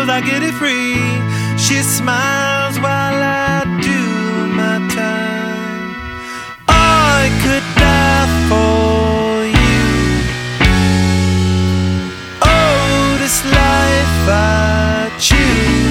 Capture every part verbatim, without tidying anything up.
cause I get it free. She smiles while I do my time. I could die for you. Oh, this life I choose.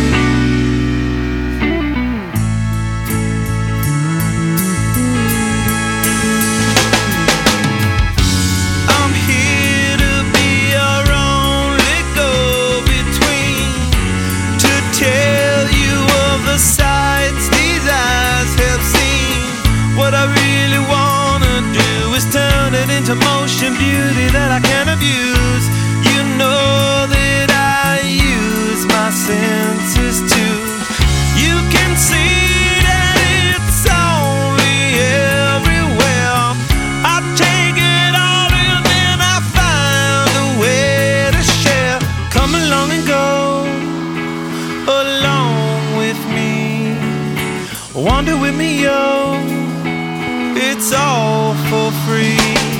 Into motion, beauty that I can't abuse. You know that I use my senses too. You can see that it's only everywhere. I take it all in and I find a way to share. Come along and go along with me. Wander with me, yo. It's all for free.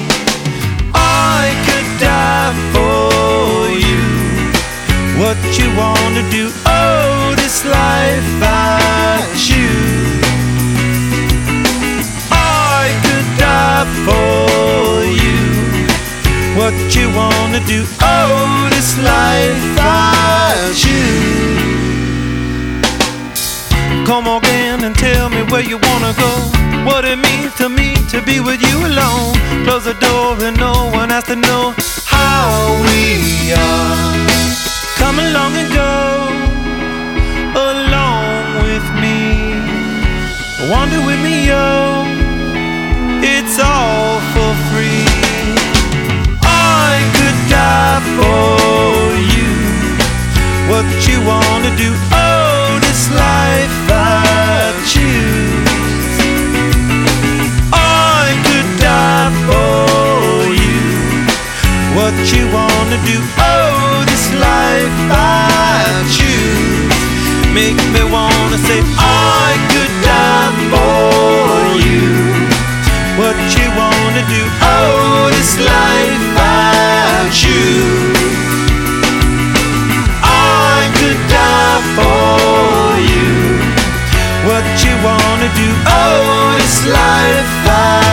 I could die for you. What you wanna do? Oh, this life I choose. I could die for you. What you wanna do? Oh, this life I choose. Come again and tell me where you wanna go. What it means to me to be with you alone. Close the door and no one has to know how we are. Come along and go along with me. Wander with me, yo. It's all for free. I could die for you. What you wanna do? Oh, this life I choose. What you wanna do? Oh, this life I choose. Make me wanna say I could die for you. What you wanna do? Oh, this life I choose. I could die for you. What you wanna do? Oh, this life I